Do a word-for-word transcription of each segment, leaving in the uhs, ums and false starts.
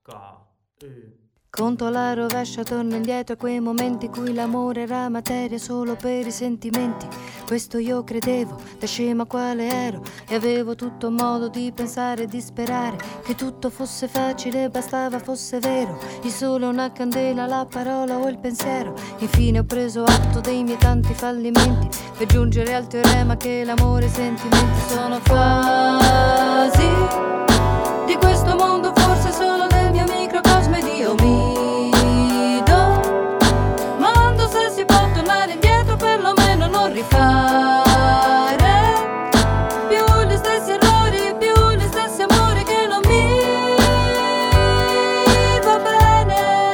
Conto la rovescia, torno indietro a quei momenti cui l'amore era materia solo per i sentimenti. Questo io credevo, da scema quale ero, e avevo tutto modo di pensare e di sperare che tutto fosse facile, bastava fosse vero. Il sole, una candela, la parola o il pensiero. Infine ho preso atto dei miei tanti fallimenti per giungere al teorema che l'amore e i sentimenti sono fasi di questo mondo, forse solo del mio microcosmo, ed io mi do mando se si può tornare indietro, perlomeno non rifare più gli stessi errori, più gli stessi amori che non mi va bene.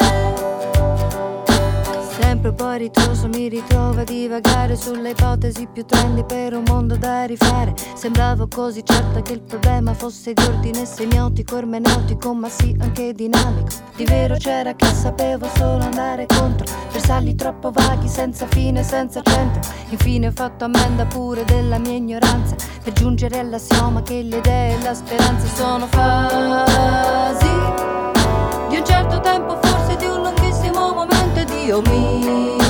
Sempre un po' ritroso mi ritrovo a divagare sulle ipotesi più trendy per un mondo da rifare. Sembravo così certa che il problema fosse di ordine semiotico, ermeneutico, ma sì anche dinamico. Di vero c'era che sapevo solo andare contro versalli troppo vaghi, senza fine, senza centro. Infine ho fatto ammenda pure della mia ignoranza per giungere all'assioma che le idee e la speranza sono fasi di un certo tempo, forse di un lunghissimo momento, ed io mi